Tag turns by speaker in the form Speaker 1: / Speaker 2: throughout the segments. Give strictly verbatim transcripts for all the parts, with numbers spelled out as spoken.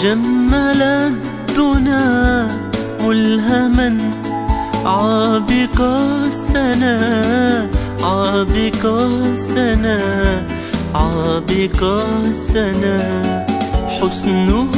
Speaker 1: جمل الدنا ملهما عابق السنا عابق السنا عابق السنا حسنه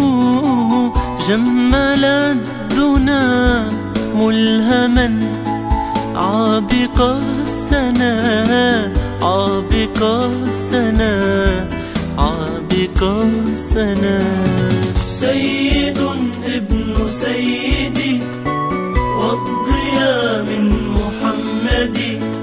Speaker 1: جمل الدنا ملهما عابق السنا عابق السنا عابق السنا
Speaker 2: سيد ابن سيدي والضياء من محمد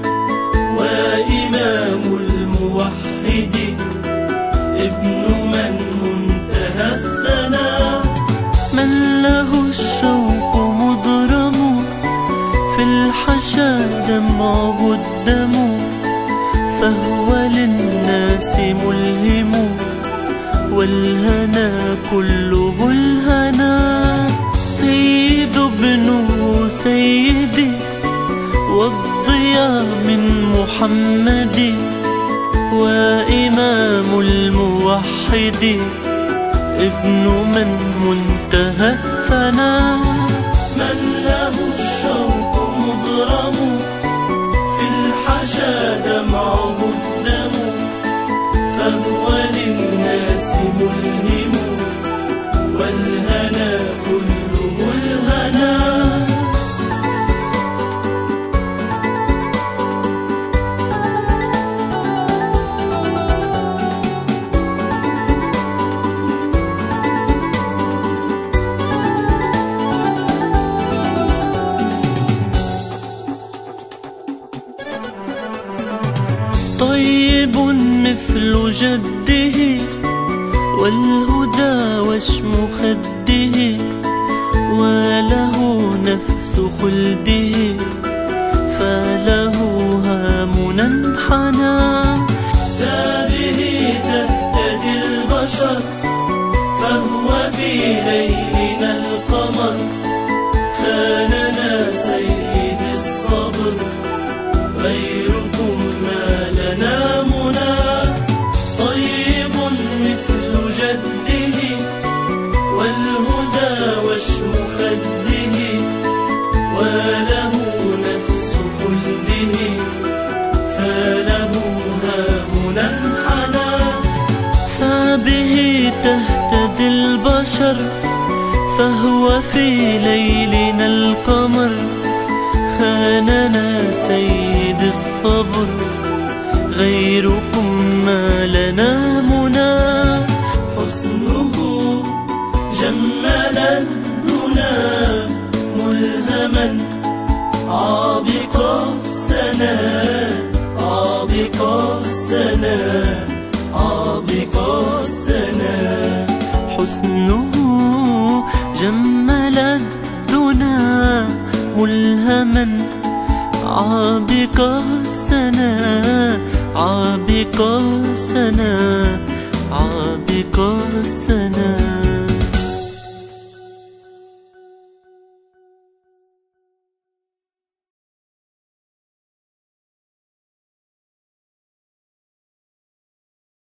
Speaker 2: وإمام الموحد ابن من منتهى الثناء
Speaker 1: من له الشوق مضرم في الحشا دمعه الدم فهو للناس ملهم والهنا كله الهنا سيد ابن سيدي والضياء من محمد وإمام الموحد ابن من منتهى الثناء
Speaker 2: من له الشوق مضرم في الحشا دمعه الدم فهو للناس ملهم والهنا كله الهنا
Speaker 1: طيب مثل جده والهدى وشم خده وله نفس خلده فله هامنا انحنى
Speaker 2: به تهتدي البشر فهو في ليلنا القمر خاننا سيد الصبر غيركم ما لنا منى طيب مثل جده والهدى وشم خده وله نفس خلده فله هامنا انحنى
Speaker 1: فبه تهتدي البشر فهو في ليلنا القمر خاننا سيد الصبر غيركم ما لنا منى
Speaker 2: حسنه جمل الدنا ملهما عابق السنا عابق السنا عابق السنا
Speaker 1: حسنه جمل الدنا ملهما عابق السنا عابق السنا عابق السنا